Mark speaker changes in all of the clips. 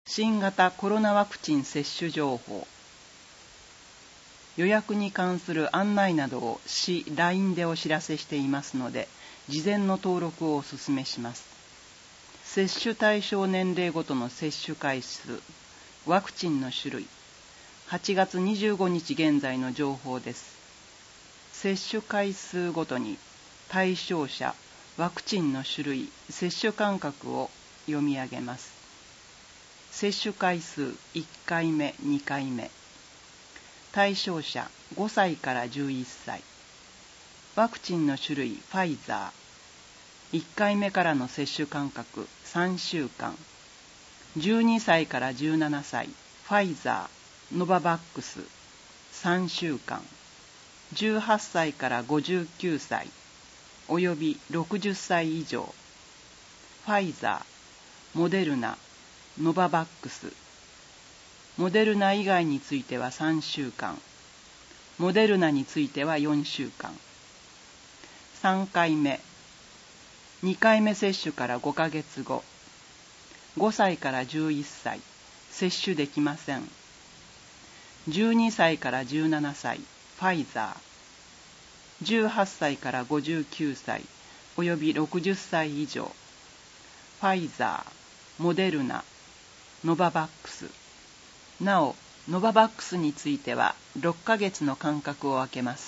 Speaker 1: 新型コロナワクチン接種情報。予約に関する案内などを市 LINE でお知らせしていますので、事前の登録をお勧めします。接種対象年齢ごとの接種回数、ワクチンの種類、8月25日現在の情報です。接種回数ごとに対象者、ワクチンの種類、接種間隔を読み上げます。接種回数1回目、2回目。対象者5歳から11歳。ワクチンの種類ファイザー。1回目からの接種間隔3週間。12歳から17歳。ファイザー、ノババックス3週間。18歳から59歳。および60歳以上。ファイザー、モデルナ、ノババックス。モデルナ以外については3週間。モデルナについては4週間。3回目。2回目接種から5ヶ月後。5歳から11歳。接種できません。12歳から17歳。ファイザー。18歳から59歳。および60歳以上。ファイザー、モデルナ、ノババックス。なお、ノババックスについては6ヶ月の間隔を空けます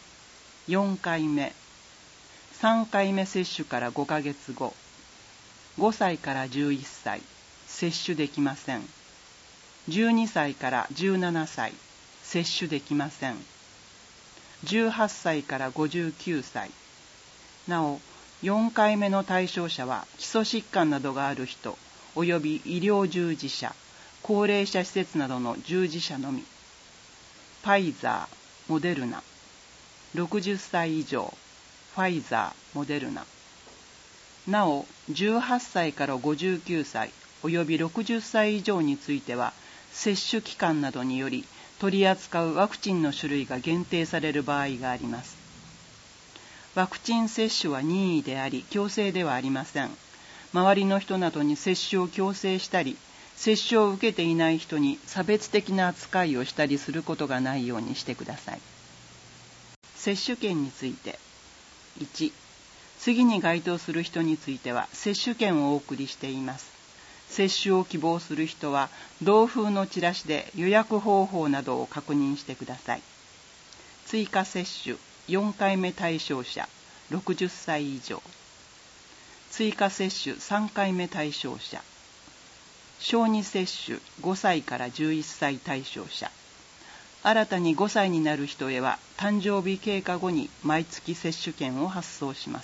Speaker 1: 。4回目。3回目接種から5ヶ月後。5歳から11歳。接種できません。12歳から17歳。接種できません。18歳から59歳。なお、4回目の対象者は基礎疾患などがある人、および医療従事者、高齢者施設などの従事者のみ。ファイザー、モデルナ。60歳以上。ファイザー、モデルナ。なお、18歳から59歳および60歳以上については、接種期間などにより取り扱うワクチンの種類が限定される場合があります。ワクチン接種は任意であり、強制ではありません。周りの人などに接種を強制したり、接種を受けていない人に差別的な扱いをしたりすることがないようにしてください。接種券について。1、次に該当する人については接種券をお送りしています。接種を希望する人は同封のチラシで予約方法などを確認してください。追加接種4回目対象者60歳以上。追加接種3回目対象者。小児接種5歳から11歳対象者。新たに5歳になる人へは誕生日経過後に毎月接種券を発送します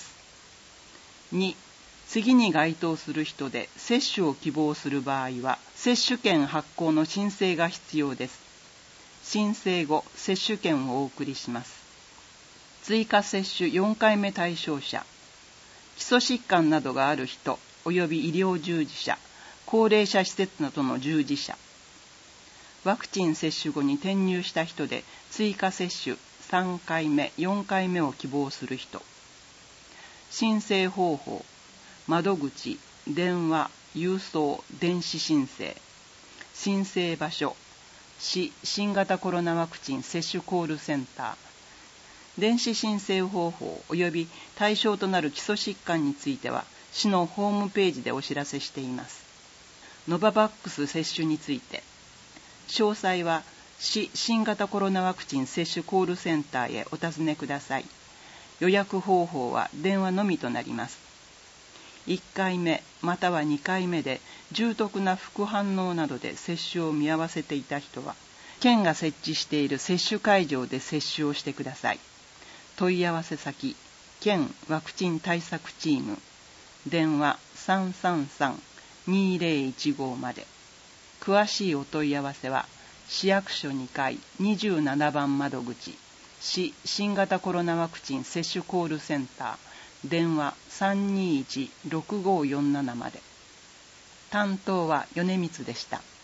Speaker 1: 。2、次に該当する人で接種を希望する場合は接種券発行の申請が必要です。申請後、接種券をお送りします。追加接種4回目対象者。基礎疾患などがある人および医療従事者、高齢者施設などの従事者。ワクチン接種後に転入した人で追加接種3回目、4回目を希望する人。申請方法、窓口、電話、郵送、電子申請。申請場所、市新型コロナワクチン接種コールセンター。電子申請方法及び対象となる基礎疾患については市のホームページでお知らせしています。ノババックス接種について、詳細は市新型コロナワクチン接種コールセンターへお尋ねください。予約方法は電話のみとなります。1回目または2回目で重篤な副反応などで接種を見合わせていた人は、県が設置している接種会場で接種をしてください。問い合わせ先、県ワクチン対策チーム、電話333-2015まで。詳しいお問い合わせは、市役所2階27番窓口、市新型コロナワクチン接種コールセンター、電話321-6547まで。担当は米光でした。